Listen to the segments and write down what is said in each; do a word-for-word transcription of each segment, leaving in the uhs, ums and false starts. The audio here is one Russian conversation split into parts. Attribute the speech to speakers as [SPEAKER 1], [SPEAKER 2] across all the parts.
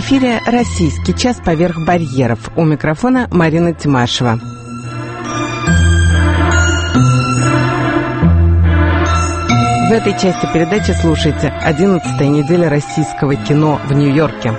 [SPEAKER 1] эфире «Российский час поверх барьеров». У микрофона Марина Тимашева. В этой части передачи слушайте одиннадцатая неделя российского кино в Нью-Йорке.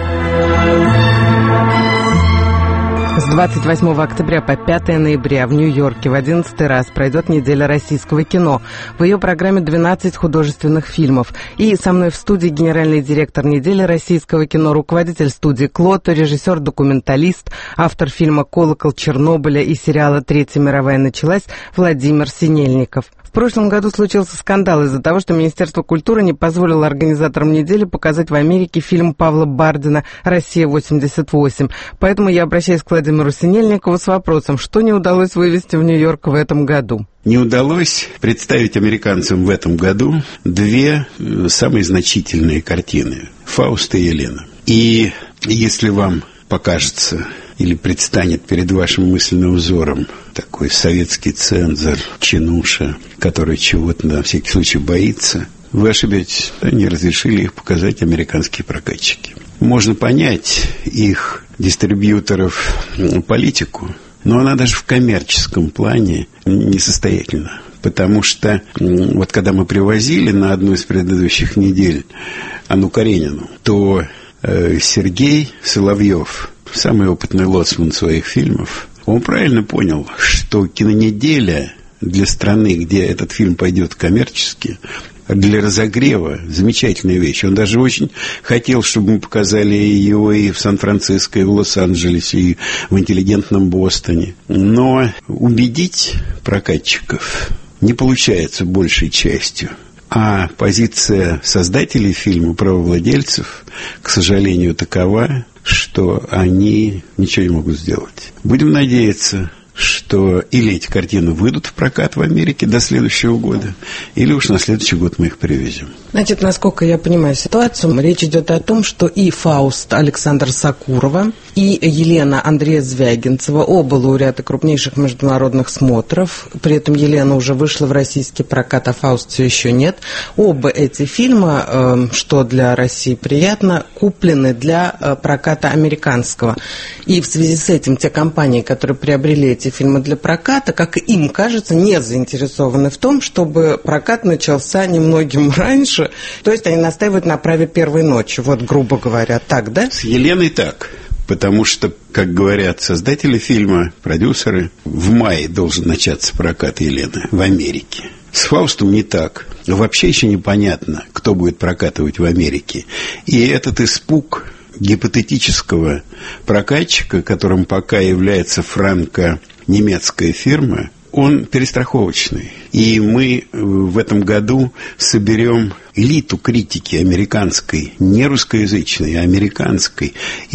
[SPEAKER 1] С двадцать восьмого октября по пятое ноября в Нью-Йорке в одиннадцатый раз пройдет неделя российского кино. В ее программе двенадцать художественных фильмов. И со мной в студии генеральный директор недели российского кино, руководитель студии «Клото», режиссер-документалист, автор фильма «Колокол Чернобыля» и сериала «Третья мировая началась» Владимир Синельников. В прошлом году случился скандал из-за того, что Министерство культуры не позволило организаторам недели показать в Америке фильм Павла Бардина «Россия-восемьдесят восемь». Поэтому я обращаюсь к Владимиру Синельникову с вопросом, что не удалось вывести в Нью-Йорк в этом году.
[SPEAKER 2] Не удалось представить американцам в этом году две самые значительные картины – «Фауст» и «Елена». И если вам покажется или предстанет перед вашим мысленным взором такой советский цензор, чинуша, который чего-то на всякий случай боится, вы ошибетесь. Они разрешили их показать американские прокатчики. Можно понять их дистрибьюторов политику, но она даже в коммерческом плане несостоятельна. Потому что вот когда мы привозили на одну из предыдущих недель Анну Каренину, то э, Сергей Соловьев, самый опытный лоцман своих фильмов, он правильно понял, что кинонеделя для страны, где этот фильм пойдет коммерчески, для разогрева замечательная вещь. Он даже очень хотел, чтобы мы показали его и в Сан-Франциско, и в Лос-Анджелесе, и в интеллигентном Бостоне. Но убедить прокатчиков не получается большей частью. А позиция создателей фильма, правовладельцев, к сожалению, такова, что они ничего не могут сделать. Будем надеяться, что или эти картины выйдут в прокат в Америке до следующего года, или уж на следующий год мы их привезем.
[SPEAKER 1] Значит, насколько я понимаю ситуацию, речь идет о том, что и «Фауст» Александра Сокурова, и «Елена» Андрея Звягинцева, оба лауреаты крупнейших международных смотров. При этом «Елена» уже вышла в российский прокат, а «Фауст» все еще нет. Оба эти фильма, что для России приятно, куплены для проката американского. И в связи с этим те компании, которые приобрели эти фильмы для проката, как им кажется, не заинтересованы в том, чтобы прокат начался немногим раньше. То есть они настаивают на праве первой ночи, вот грубо говоря, так, да?
[SPEAKER 2] С «Еленой» так. Потому что, как говорят создатели фильма, продюсеры, в мае должен начаться прокат «Елены» в Америке. С «Фаустом» не так. Вообще еще непонятно, кто будет прокатывать в Америке. И этот испуг гипотетического прокатчика, которым пока является франко-немецкая фирма, он перестраховочный. И мы в этом году соберем элиту критики американской, не русскоязычной, а американской.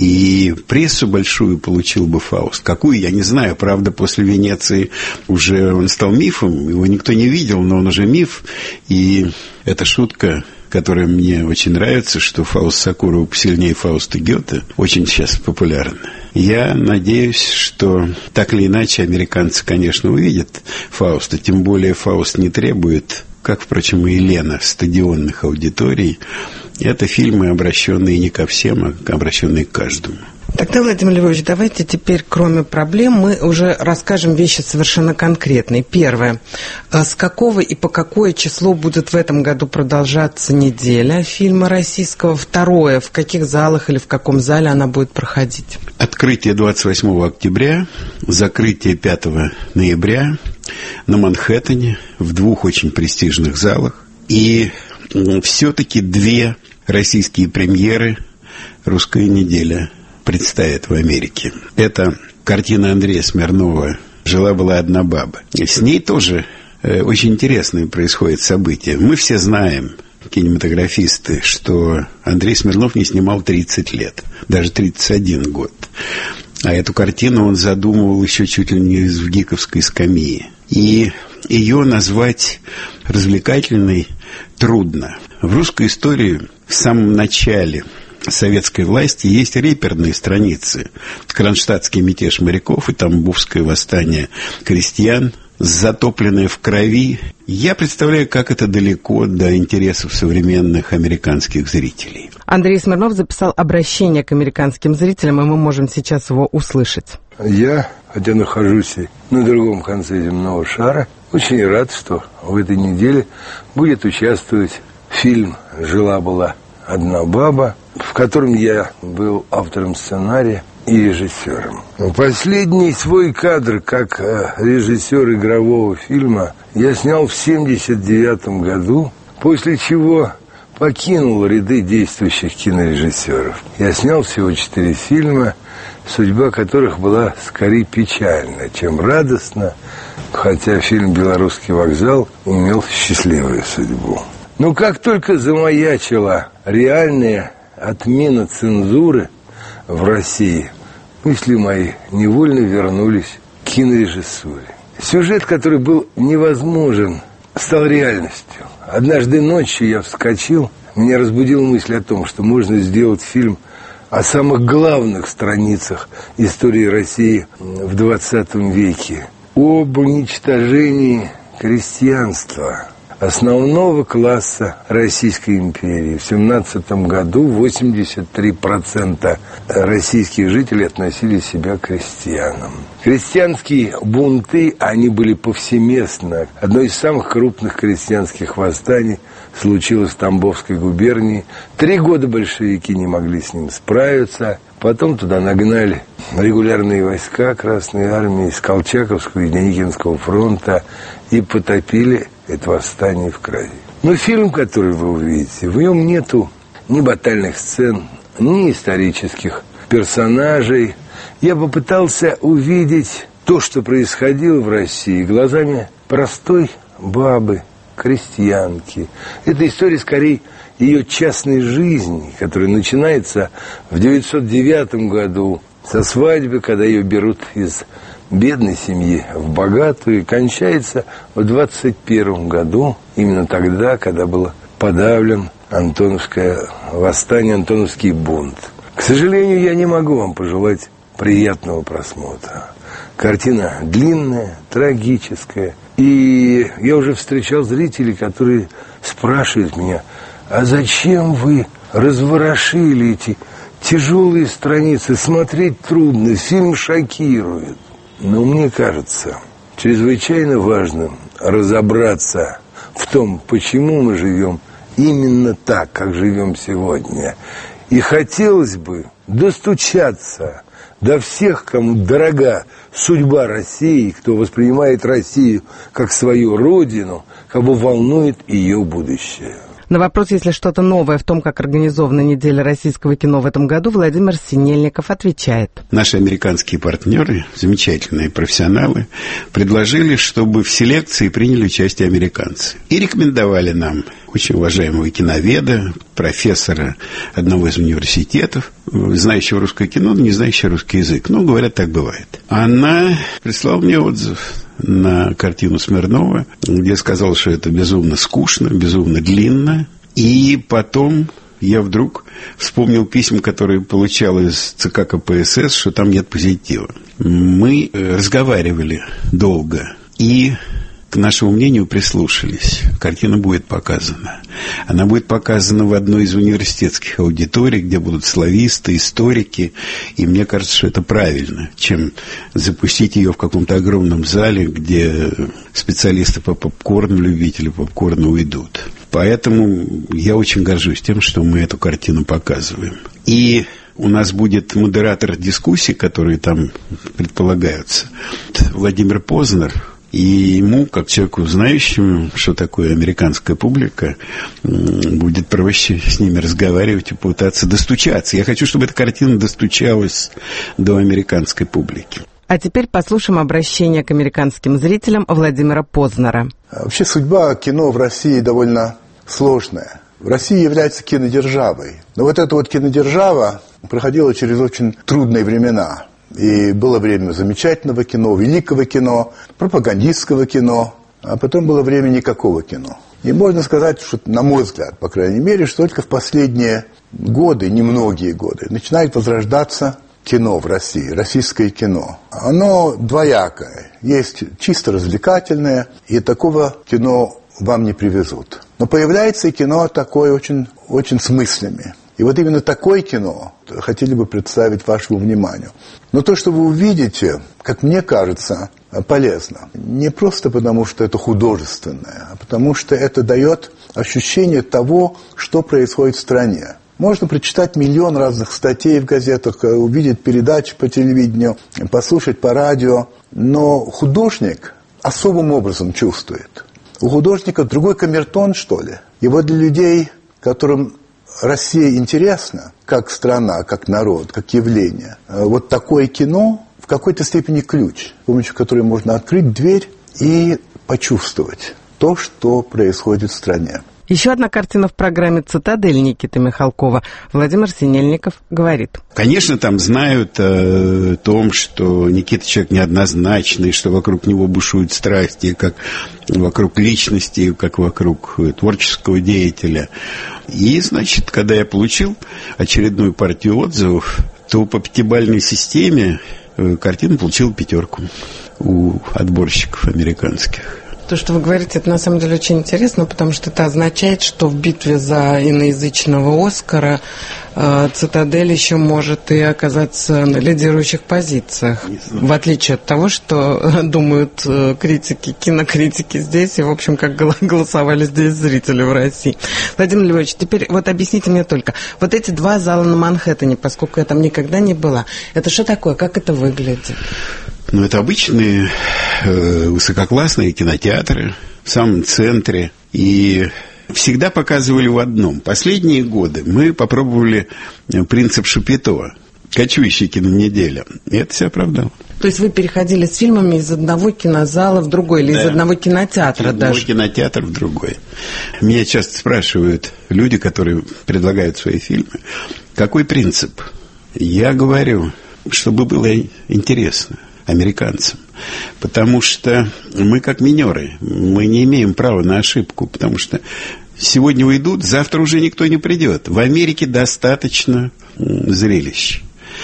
[SPEAKER 2] И прессу большую получил бы «Фауст». Какую, я не знаю. Правда, после Венеции уже он стал мифом. Его никто не видел, но он уже миф. И эта шутка, которая мне очень нравится, что «Фауст» Сокурова посильнее Фауста Гёте, очень сейчас популярна. Я надеюсь, что так или иначе американцы, конечно, увидят «Фауста», тем более «Фауст» не требует, как, впрочем, и «Елена», стадионных аудиторий. Это фильмы, обращенные не ко всем, а обращенные к каждому.
[SPEAKER 1] Тогда, Владимир Львович, давайте теперь, кроме проблем, мы уже расскажем вещи совершенно конкретные. Первое. С какого и по какое число будет в этом году продолжаться неделя фильма российского? Второе. В каких залах или в каком зале она будет проходить?
[SPEAKER 2] Открытие двадцать восьмого октября, закрытие пятого ноября на Манхэттене в двух очень престижных залах. И все-таки две российские премьеры «Русская неделя» представит в Америке. Это картина Андрея Смирнова «Жила-была одна баба». С ней тоже э, очень интересное происходит событие. Мы все знаем, кинематографисты, что Андрей Смирнов не снимал тридцать лет, даже тридцать один год. А эту картину он задумывал еще чуть ли не из гиковской скамьи. И ее назвать развлекательной трудно. В русской истории в самом начале советской власти есть реперные страницы. Кронштадтский мятеж моряков и Тамбовское восстание крестьян затопленное в крови. Я представляю, как это далеко до интересов современных американских зрителей.
[SPEAKER 1] Андрей Смирнов записал обращение к американским зрителям, и мы можем сейчас его услышать.
[SPEAKER 3] Я, хотя нахожусь на другом конце земного шара, очень рад, что в этой неделе будет участвовать фильм «Жила-была одна баба», в котором я был автором сценария и режиссером. Последний свой кадр как режиссер игрового фильма я снял в семьдесят девятом году, после чего покинул ряды действующих кинорежиссеров. Я снял всего четыре фильма, судьба которых была скорее печальна, чем радостна, хотя фильм «Белорусский вокзал» имел счастливую судьбу. Но как только замаячила реальная отмена цензуры в России, мысли мои невольно вернулись к кинорежиссуре. Сюжет, который был невозможен, стал реальностью. Однажды ночью я вскочил, меня разбудила мысль о том, что можно сделать фильм о самых главных страницах истории России в двадцатом веке. Об уничтожении крестьянства, основного класса Российской империи. В семнадцатом году восемьдесят три процента российских жителей относили себя к крестьянам. Крестьянские бунты, они были повсеместно. Одно из самых крупных крестьянских восстаний случилось в Тамбовской губернии. Три года большевики не могли с ним справиться. Потом туда нагнали регулярные войска Красной Армии с Колчаковского и Деникинского фронта и потопили это восстание в крови. Но фильм, который вы увидите, в нем нету ни батальных сцен, ни исторических персонажей. Я попытался увидеть то, что происходило в России, глазами простой бабы, крестьянки. Это история, скорее, ее частной жизни, которая начинается в девятьсот девятом году со свадьбы, когда ее берут из бедной семьи в богатую, и кончается в двадцать первом году, именно тогда, когда было подавлен Антоновское восстание, Антоновский бунт. К сожалению, я не могу вам пожелать приятного просмотра. Картина длинная, трагическая. И я уже встречал зрителей, которые спрашивают меня: а зачем вы разворошили эти тяжелые страницы? Смотреть трудно, фильм шокирует. Но мне кажется чрезвычайно важным разобраться в том, почему мы живем именно так, как живем сегодня. И хотелось бы достучаться до всех, кому дорога судьба России, кто воспринимает Россию как свою родину, кого волнует ее будущее.
[SPEAKER 1] На вопрос, есть ли что-то новое в том, как организована неделя российского кино в этом году, Владимир Синельников отвечает.
[SPEAKER 2] Наши американские партнеры, замечательные профессионалы, предложили, чтобы в селекции приняли участие американцы. И рекомендовали нам очень уважаемого киноведа, профессора одного из университетов, знающего русское кино, но не знающего русский язык. Ну, говорят, так бывает. Она прислала мне отзыв на картину Смирнова, где сказал, что это безумно скучно, безумно длинно. И потом я вдруг вспомнил письма, которые получал из ЦК КПСС, что там нет позитива. Мы разговаривали долго и к нашему мнению прислушались. Картина будет показана. Она будет показана в одной из университетских аудиторий, где будут слависты, историки. И мне кажется, что это правильно, чем запустить ее в каком-то огромном зале, где специалисты по попкорну, любители попкорна уйдут. Поэтому я очень горжусь тем, что мы эту картину показываем. И у нас будет модератор дискуссий, которые там предполагаются, Владимир Познер. И ему, как человеку, знающему, что такое американская публика, будет проще с ними разговаривать и пытаться достучаться. Я хочу, чтобы эта картина достучалась до американской публики.
[SPEAKER 1] А теперь послушаем обращение к американским зрителям Владимира Познера.
[SPEAKER 4] Вообще судьба кино в России довольно сложная. В России является кинодержавой. Но вот эта вот кинодержава проходила через очень трудные времена. И было время замечательного кино, великого кино, пропагандистского кино, а потом было время никакого кино. И можно сказать, что, на мой взгляд, по крайней мере, что только в последние годы, немногие годы, начинает возрождаться кино в России, российское кино, оно двоякое. Есть чисто развлекательное, и такого кино вам не привезут. Но появляется и кино такое очень, очень с мыслями. И вот именно такое кино хотели бы представить вашему вниманию. Но то, что вы увидите, как мне кажется, полезно. Не просто потому, что это художественное, а потому что это дает ощущение того, что происходит в стране. Можно прочитать миллион разных статей в газетах, увидеть передачи по телевидению, послушать по радио. Но художник особым образом чувствует. У художника другой камертон, что ли. И вот для людей, которым Россия интересна, как страна, как народ, как явление, вот такое кино в какой-то степени ключ, с помощью которого можно открыть дверь и почувствовать то, что происходит в стране.
[SPEAKER 1] Еще одна картина в программе «Цитадель» Никиты Михалкова. Владимир Синельников говорит.
[SPEAKER 2] Конечно, там знают о том, что Никита человек неоднозначный, что вокруг него бушуют страсти, как вокруг личности, как вокруг творческого деятеля. И, значит, когда я получил очередную партию отзывов, то по пятибалльной системе картина получила пятерку у отборщиков американских.
[SPEAKER 1] То, что вы говорите, это на самом деле очень интересно, потому что это означает, что в битве за иноязычного Оскара э, «Цитадель» еще может и оказаться на лидирующих позициях. В отличие от того, что думают э, критики, кинокритики здесь, и, в общем, как голосовали здесь зрители в России. Владимир Львович, теперь вот объясните мне только, вот эти два зала на Манхэттене, поскольку я там никогда не была, это что такое, как это выглядит?
[SPEAKER 2] Ну, это обычные э, высококлассные кинотеатры в самом центре. И всегда показывали в одном. Последние годы мы попробовали принцип Шапито. Кочующая кинонеделя. И это все оправдало.
[SPEAKER 1] То есть вы переходили с фильмами из одного кинозала в другой, или да. из одного кинотеатра из даже? Из одного
[SPEAKER 2] кинотеатра в другой. Меня часто спрашивают люди, которые предлагают свои фильмы, какой принцип? Я говорю, чтобы было интересно американцам. Потому что мы как минеры, мы не имеем права на ошибку, потому что сегодня уйдут, завтра уже никто не придет. В Америке достаточно зрелищ.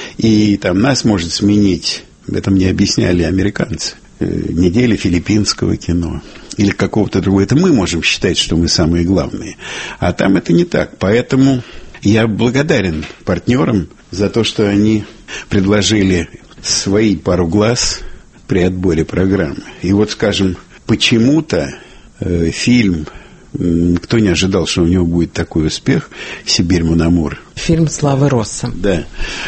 [SPEAKER 2] И там нас может сменить, это мне объясняли американцы, неделя филиппинского кино или какого-то другого. Это мы можем считать, что мы самые главные. А там это не так. Поэтому я благодарен партнерам за то, что они предложили свои пару глаз при отборе программы. И вот, скажем, почему-то э, фильм, никто не ожидал, что у него будет такой успех, «Сибирь, Монамур».
[SPEAKER 1] Фильм Славы Росса.
[SPEAKER 2] Да.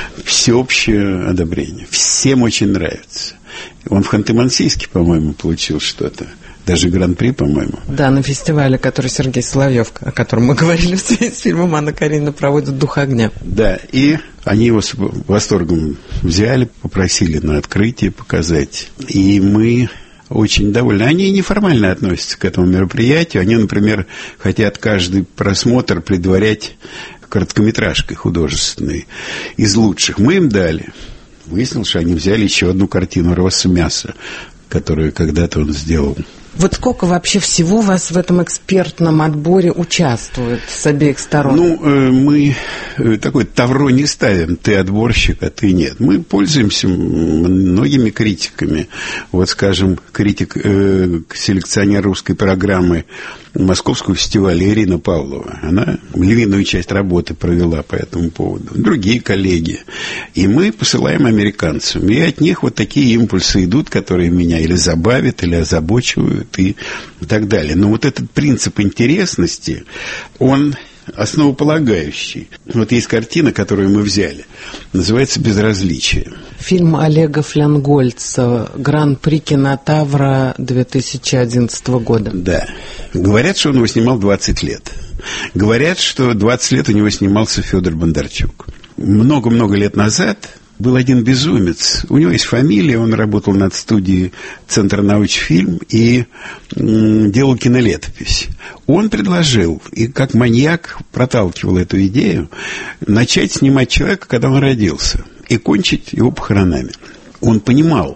[SPEAKER 2] Всеобщее одобрение. Всем очень нравится. Он в Ханты-Мансийске, по-моему, получил что-то. Даже гран-при, по-моему.
[SPEAKER 1] Да, на фестивале, который Сергей Соловьев, о котором мы говорили в связи с фильмом «Анна Каренина», проводит «Дух огня».
[SPEAKER 2] Да, и они его с восторгом взяли, попросили на открытие показать. И мы очень довольны. Они неформально относятся к этому мероприятию. Они, например, хотят каждый просмотр предварять короткометражкой художественной из лучших. Мы им дали. Выяснилось, что они взяли еще одну картину «Росса мясо», которую когда-то он сделал.
[SPEAKER 1] Вот сколько вообще всего вас в этом экспертном отборе участвует с обеих сторон?
[SPEAKER 2] Ну, мы такой тавро не ставим. Ты отборщик, а ты нет. Мы пользуемся многими критиками. Вот, скажем, критик, э, селекционер русской программы Московского фестиваля Ирина Павлова. Она львиную часть работы провела по этому поводу. Другие коллеги. И мы посылаем американцам. И от них вот такие импульсы идут, которые меня или забавят, или озабочивают, и так далее. Но вот этот принцип интересности, он основополагающий. Вот есть картина, которую мы взяли. Называется «Безразличие».
[SPEAKER 1] Фильм Олега Флянгольца, гран-при Кинотавра две тысячи одиннадцатого года.
[SPEAKER 2] Да. Говорят, что он его снимал двадцать лет. Говорят, что двадцать лет у него снимался Федор Бондарчук. Много-много лет назад был один безумец. У него есть фамилия, он работал над студией Центра научфильм и м, делал кинолетопись. Он предложил, и как маньяк проталкивал эту идею, начать снимать человека, когда он родился, и кончить его похоронами. Он понимал,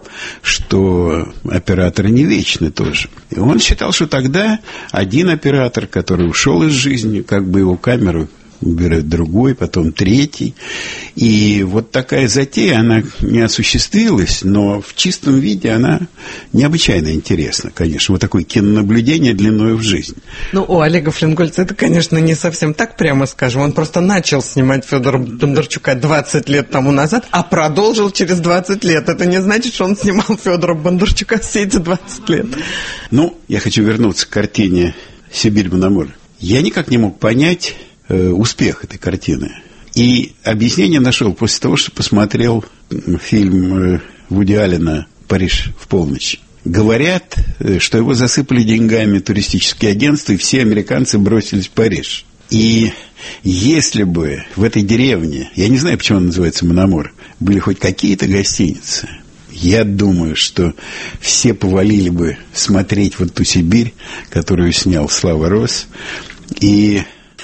[SPEAKER 2] что операторы не вечны тоже. И он считал, что тогда один оператор, который ушел из жизни, как бы его камеру убирают другой, потом третий. И вот такая затея, она не осуществилась, но в чистом виде она необычайно интересна, конечно. Вот такое кинонаблюдение длиною в жизнь.
[SPEAKER 1] Ну, у Олега Фленгольца это, конечно, не совсем так, прямо скажем. Он просто начал снимать Федора Бондарчука двадцать лет тому назад, а продолжил через двадцать лет. Это не значит, что он снимал Федора Бондарчука все эти двадцать лет.
[SPEAKER 2] Ну, я хочу вернуться к картине «Сибирь, Мономор». Я никак не мог понять э, успех этой картины. И объяснение нашел после того, что посмотрел фильм э, Вуди Аллена «Париж в полночь». Говорят, э, что его засыпали деньгами туристические агентства, и все американцы бросились в Париж. И если бы в этой деревне, я не знаю, почему она называется Мономор, были хоть какие-то гостиницы, я думаю, что все повалили бы смотреть вот ту Сибирь, которую снял Слава Росс. И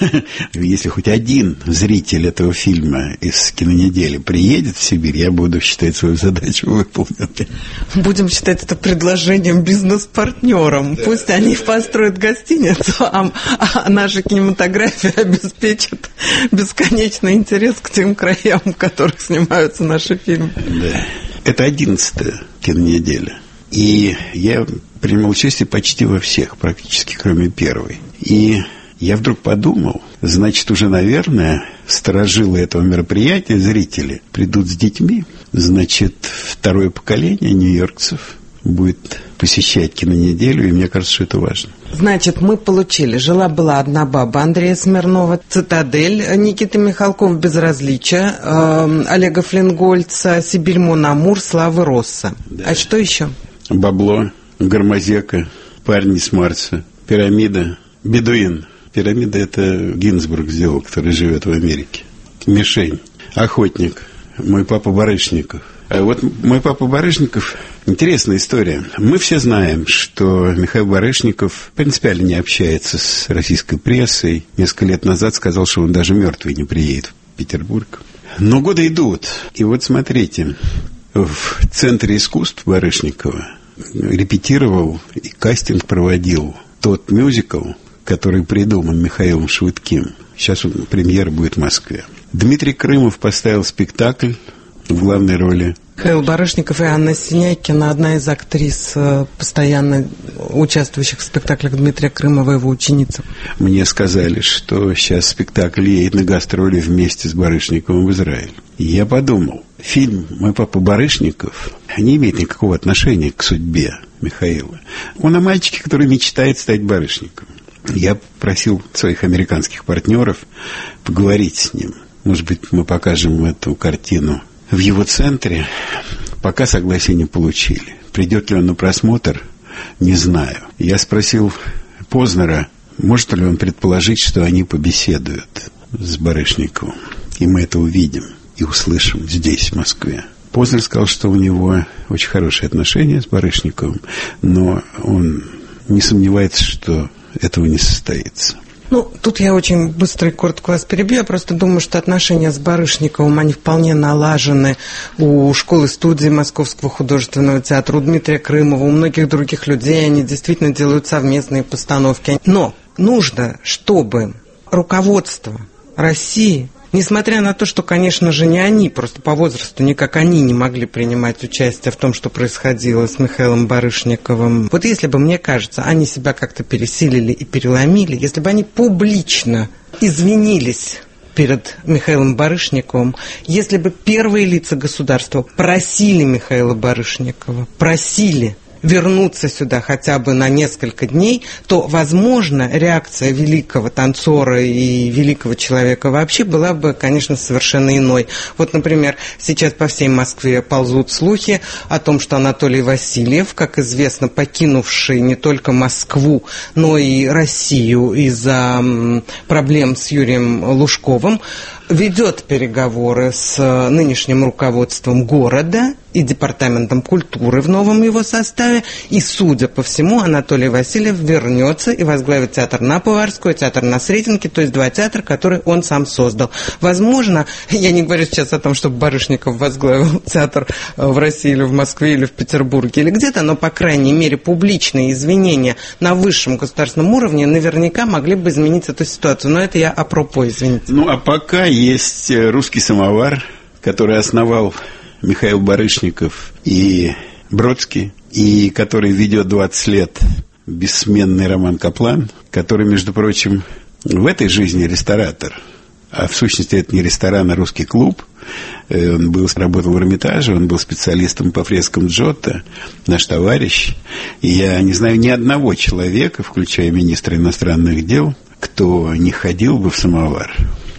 [SPEAKER 2] если хоть один зритель этого фильма из кинонедели приедет в Сибирь, я буду считать свою задачу выполненной.
[SPEAKER 1] Будем считать это предложением бизнес-партнерам. Да. Пусть они построят гостиницу, а, а наша кинематография обеспечит бесконечный интерес к тем краям, в которых снимаются наши фильмы.
[SPEAKER 2] Да. Это одиннадцатая кинонеделя. И я принимал участие почти во всех, практически кроме первой. И я вдруг подумал, значит, уже, наверное, сторожилы этого мероприятия, зрители, придут с детьми. Значит, второе поколение нью-йоркцев будет посещать кинонеделю, и мне кажется, что это важно.
[SPEAKER 1] Значит, мы получили «Жила-была одна баба» Андрея Смирнова, «Цитадель» Никиты Михалкова, «Безразличие» э, Олега Фленгольца, «Сибирь, Мономор» Славы Росса. Да. А что еще?
[SPEAKER 2] «Бабло», «Громозека», «Парни с Марса», «Пирамида», «Бедуин». «Пирамида» — это Гинзбург сделал, который живет в Америке. «Мишень», «Охотник», «Мой папа Барышников». А вот «Мой папа Барышников» — интересная история. Мы все знаем, что Михаил Барышников принципиально не общается с российской прессой. Несколько лет назад сказал, что он даже мертвый не приедет в Петербург. Но годы идут. И вот смотрите, в Центре искусств Барышникова репетировал и кастинг проводил тот мюзикл, который придуман Михаилом Швыдким. Сейчас он, премьера будет в Москве. Дмитрий Крымов поставил спектакль в главной роли.
[SPEAKER 1] Михаил Барышников и Анна Синякина, одна из актрис, постоянно участвующих в спектаклях Дмитрия Крымова, его ученица.
[SPEAKER 2] Мне сказали, что сейчас спектакль едет на гастроли вместе с Барышниковым в Израиль. И я подумал, фильм «Мой папа Барышников» не имеет никакого отношения к судьбе Михаила. Он о мальчике, который мечтает стать Барышниковым. Я просил своих американских партнеров поговорить с ним. Может быть, мы покажем эту картину в его центре. Пока согласия не получили. Придет ли он на просмотр, не знаю. Я спросил Познера, может ли он предположить, что они побеседуют с Барышниковым. И мы это увидим и услышим здесь, в Москве. Познер сказал, что у него очень хорошие отношения с Барышниковым, но он не сомневается, что этого не состоится.
[SPEAKER 1] Ну, тут я очень быстро и коротко вас перебью. Я просто думаю, что отношения с Барышниковым, они вполне налажены у школы-студии Московского художественного театра, у Дмитрия Крымова, у многих других людей. Они действительно делают совместные постановки. Но нужно, чтобы руководство России, несмотря на то, что, конечно же, не они, просто по возрасту никак они не могли принимать участие в том, что происходило с Михаилом Барышниковым. Вот если бы, мне кажется, они себя как-то пересилили и переломили, если бы они публично извинились перед Михаилом Барышниковым, если бы первые лица государства просили Михаила Барышникова, просили вернуться сюда хотя бы на несколько дней, то, возможно, реакция великого танцора и великого человека вообще была бы, конечно, совершенно иной. Вот, например, сейчас по всей Москве ползут слухи о том, что Анатолий Васильев, как известно, покинувший не только Москву, но и Россию из-за проблем с Юрием Лужковым, ведет переговоры с нынешним руководством города и департаментом культуры в новом его составе. И, судя по всему, Анатолий Васильев вернется и возглавит театр на Поварской, театр на Сретенке, то есть два театра, которые он сам создал. Возможно, я не говорю сейчас о том, чтобы Барышников возглавил театр в России или в Москве или в Петербурге или где-то, но, по крайней мере, публичные извинения на высшем государственном уровне наверняка могли бы изменить эту ситуацию. Но это я апропо, извините.
[SPEAKER 2] Ну, а пока есть «Русский самовар», который основал Михаил Барышников и Бродский, и который ведет двадцать лет бессменный Роман Каплан, который, между прочим, в этой жизни ресторатор, а в сущности это не ресторан, а русский клуб. Он был, работал в Эрмитаже, он был специалистом по фрескам Джотто, наш товарищ. И я не знаю ни одного человека, включая министра иностранных дел, кто не ходил бы в самовар.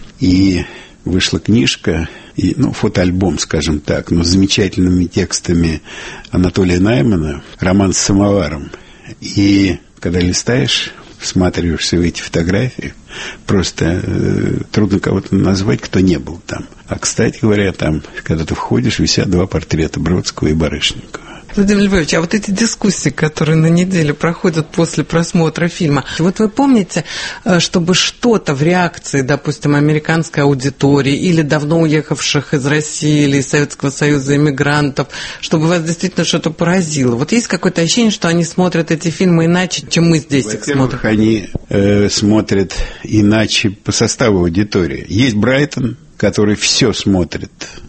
[SPEAKER 2] И вышла книжка, и, ну, фотоальбом, скажем так, но с замечательными текстами Анатолия Наймана, роман с самоваром. И когда листаешь, всматриваешься в эти фотографии, просто э, трудно кого-то назвать, кто не был там. А, кстати говоря, там, когда ты входишь, висят два портрета Бродского и Барышникова.
[SPEAKER 1] Владимир Львович, а вот эти дискуссии, которые на неделе проходят после просмотра фильма, вот вы помните, чтобы что-то в реакции, допустим, американской аудитории или давно уехавших из России или из Советского Союза иммигрантов, чтобы вас действительно что-то поразило? Вот есть какое-то ощущение, что они смотрят эти фильмы иначе, чем мы здесь их смотрим?
[SPEAKER 2] Во-первых, они э, смотрят иначе по составу аудитории. Есть Брайтон, который все смотрит.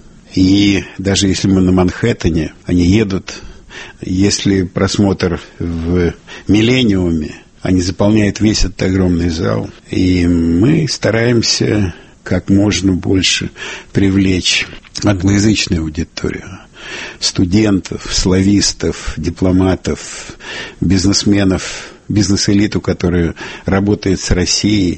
[SPEAKER 2] И даже если мы на Манхэттене, они едут. Если просмотр в «Миллениуме», они заполняют весь этот огромный зал. И мы стараемся как можно больше привлечь англоязычную аудиторию. Студентов, славистов, дипломатов, бизнесменов, бизнес-элиту, которая работает с Россией.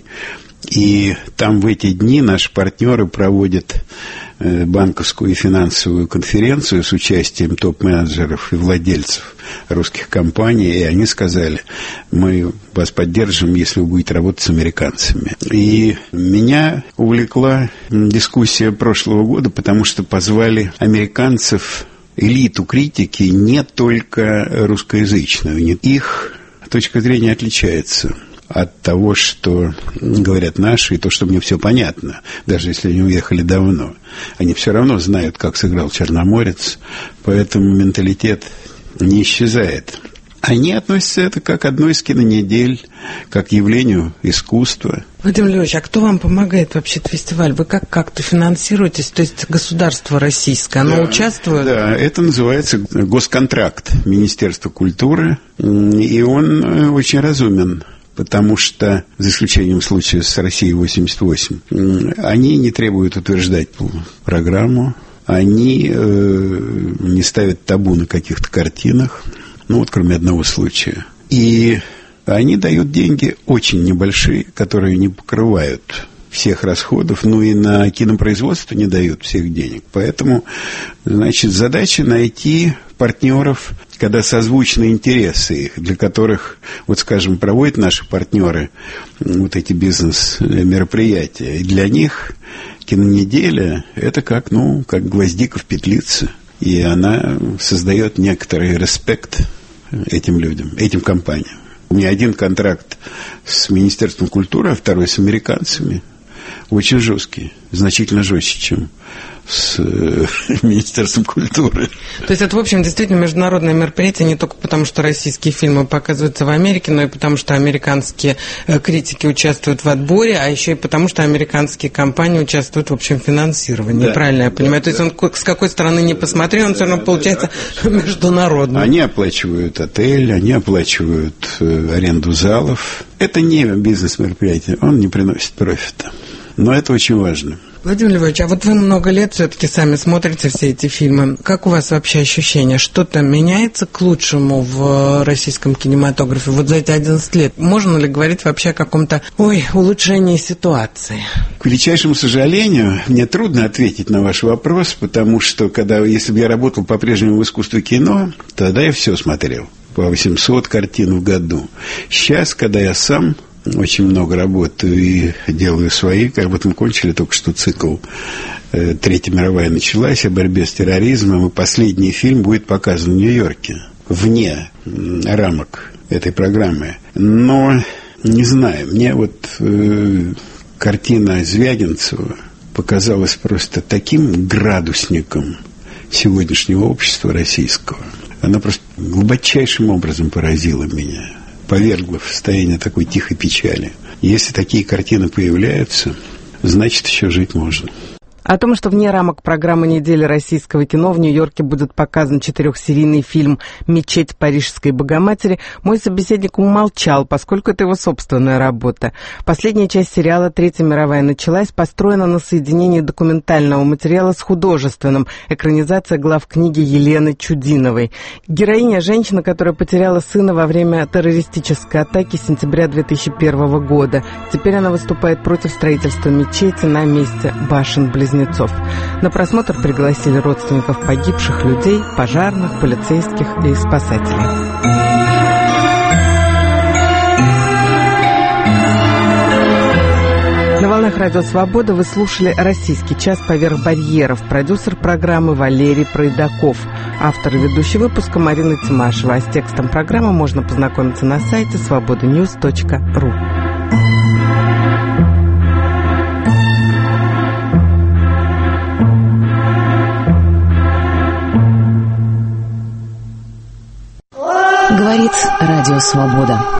[SPEAKER 2] И там в эти дни наши партнеры проводят банковскую и финансовую конференцию с участием топ-менеджеров и владельцев русских компаний, и они сказали: мы вас поддержим, если вы будете работать с американцами. И меня увлекла дискуссия прошлого года, потому что позвали американцев, элиту критики, не только русскоязычную. Их точка зрения отличается от того, что говорят наши, и то, что мне все понятно, даже если они уехали давно. Они все равно знают, как сыграл Черноморец, поэтому менталитет не исчезает. Они относятся это как к одной из кинонедель, как к явлению искусства.
[SPEAKER 1] Владимир Львович, а кто вам помогает вообще в фестиваль? Вы как, как-то финансируетесь? То есть государство российское, оно да, участвует?
[SPEAKER 2] Да, это называется госконтракт Министерства культуры, и он очень разумен. Потому что, за исключением случая с Россией восемьдесят восемь, они не требуют утверждать программу, они э, не ставят табу на каких-то картинах, ну вот кроме одного случая. И они дают деньги очень небольшие, которые не покрывают всех расходов, ну и на кинопроизводство не дают всех денег. Поэтому, значит, задача найти партнеров, когда созвучны интересы их, для которых, вот скажем, проводят наши партнеры вот эти бизнес-мероприятия. И для них кинонеделя – это как, ну, как гвоздика в петлице. И она создает некоторый респект этим людям, этим компаниям. У меня один контракт с Министерством культуры, а второй с американцами. Очень жесткий, значительно жестче, чем с Министерством культуры.
[SPEAKER 1] То есть это, в общем, действительно международное мероприятие не только потому, что российские фильмы показываются в Америке, но и потому, что американские критики участвуют в отборе, а еще и потому, что американские компании участвуют в общем финансировании. Да, правильно я понимаю? Да, То есть он с какой стороны не посмотри, он все равно получается международным.
[SPEAKER 2] Они оплачивают отель, они оплачивают аренду залов. Это не бизнес-мероприятие, он не приносит профита. Но это очень важно.
[SPEAKER 1] Владимир Львович, а вот вы много лет все-таки сами смотрите все эти фильмы. Как у вас вообще ощущение? Что-то меняется к лучшему в российском кинематографе вот за эти одиннадцать лет? Можно ли говорить вообще о каком-то, ой, улучшении ситуации?
[SPEAKER 2] К величайшему сожалению, мне трудно ответить на ваш вопрос, потому что, когда, если бы я работал по-прежнему в искусстве кино, тогда я все смотрел. По восемьсот картин в году. Сейчас, когда я сам очень много работаю и делаю свои. Как бы мы кончили только что цикл «Третья мировая началась» о борьбе с терроризмом, и последний фильм будет показан в Нью-Йорке, вне рамок этой программы. Но, не знаю, мне вот э, картина Звягинцева показалась просто таким градусником сегодняшнего общества российского. Она просто глубочайшим образом поразила меня, повергла в состояние такой тихой печали. Если такие картины появляются, значит, еще жить можно.
[SPEAKER 1] О том, что вне рамок программы «Недели российского кино» в Нью-Йорке будет показан четырехсерийный фильм «Мечеть Парижской Богоматери», мой собеседник умолчал, поскольку это его собственная работа. Последняя часть сериала «Третья мировая началась» построена на соединении документального материала с художественным, экранизация глав книги Елены Чудиновой. Героиня – женщина, которая потеряла сына во время террористической атаки сентября две тысячи первого года. Теперь она выступает против строительства мечети на месте башен-близнецов. На просмотр пригласили родственников погибших людей, пожарных, полицейских и спасателей. На волнах Радио Свобода вы слушали «Российский час поверх барьеров». Продюсер программы Валерий Пройдаков. Автор и ведущий выпуска Марина Тимашева. А с текстом программы можно познакомиться на сайте свобода ньюс точка ру.
[SPEAKER 5] Говорит Радио Свобода.